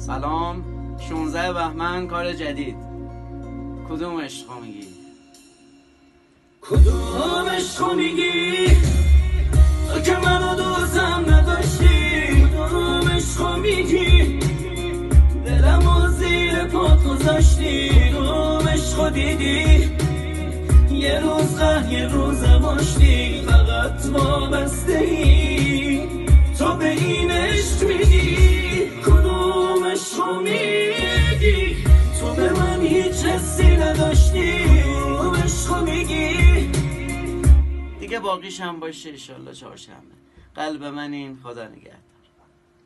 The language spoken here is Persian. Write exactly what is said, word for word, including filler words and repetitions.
سلام، شانزده بهمن کار جدید. کدوم عشقو میگی؟ کدوم عشقو میگی؟ تو که منو دوستم نداشتی. کدوم عشقو میگی؟ دلمو زیر پات گذاشتی. کدوم عشقو دیدی؟ یه روز قهر یه روز ماشتی. فقط وابسته‌ای تو به این عشق میگی. کدوم عشقو میگی؟ تو به من هیچ حسی نداشتی. کدوم عشقو میگی؟ دیگه باقیش هم باشه انشالله چهارشنبه. قلب من این، خدا نگهدار.